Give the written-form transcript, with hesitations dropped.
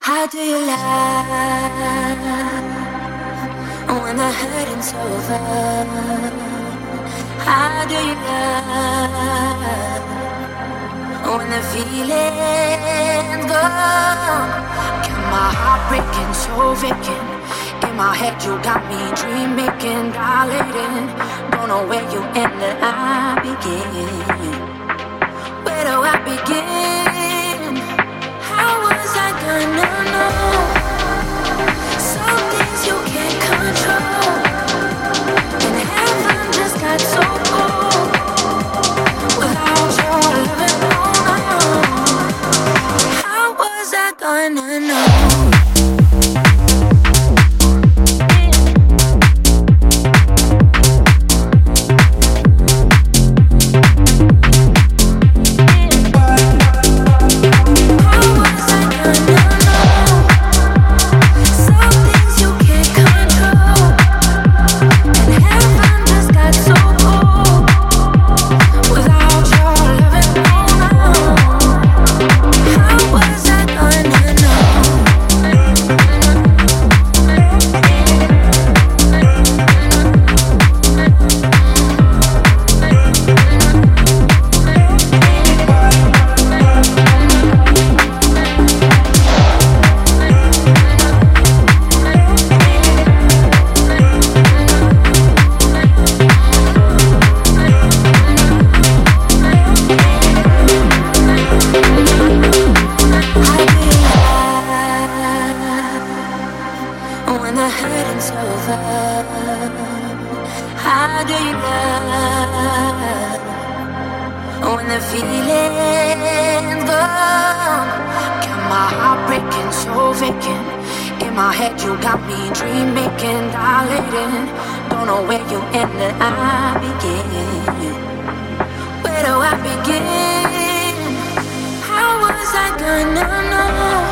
How do you love when the hurting's over? How do you love when the feeling's gone? Got my heart breaking, so vacant. In my head you got me dream making, dilating. Don't know where you end and I begin. Where do I begin? How was I gonna know? Some things you can't control, and heaven just got so cold without your loving. How was I gonna know? Where do I begin? How was I gonna know?